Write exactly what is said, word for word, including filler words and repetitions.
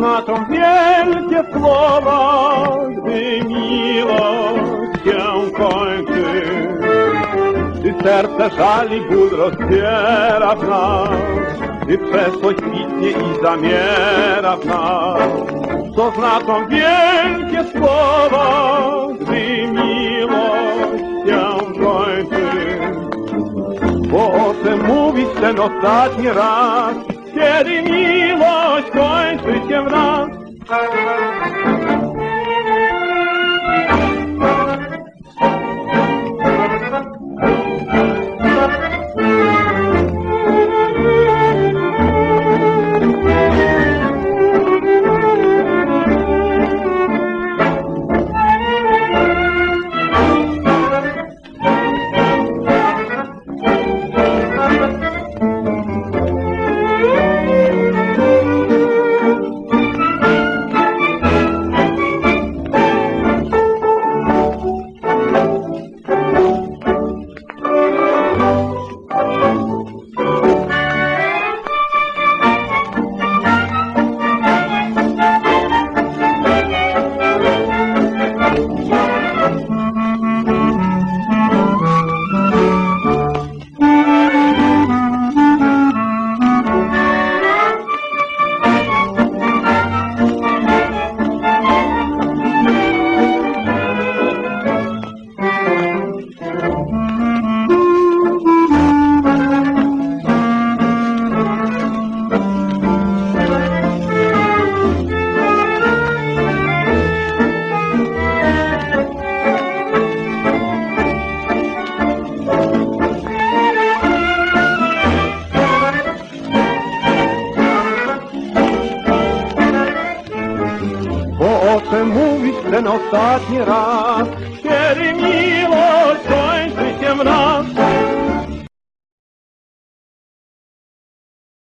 znaczą wielkie słowa, gdy miłość się kończy. Gdy serce żali, ból rozdziera w nas, gdy przeszłość kwitnie i zamiera w nas. Co znaczą wielkie słowa, gdy miłość się kończy. Bo o czym mówić ten ostatni raz, kiedy miłość kończy się wraz. Bo o czym mówić ten ostatni raz, kiedy miłość kończy się wraz.